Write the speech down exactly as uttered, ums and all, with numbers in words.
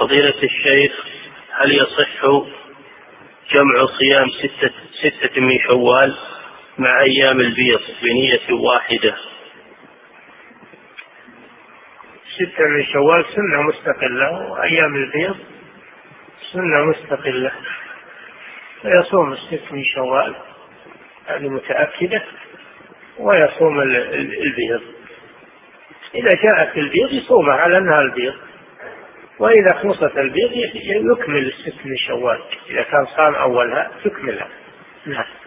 فضيلة الشيخ، هل يصح جمع صيام ستة, ستة من شوال مع أيام البيض بنية واحدة؟ ستة من شوال سنة مستقلة، وأيام البيض سنة مستقلة، فيصوم الست من شوال هذه متأكدة، ويصوم البيض. إذا جاءت البيض يصومها على أنها البيض، وإذا خلصت البيض يكمل الست من شوال، إذا كان صام أولها يكملها. نعم.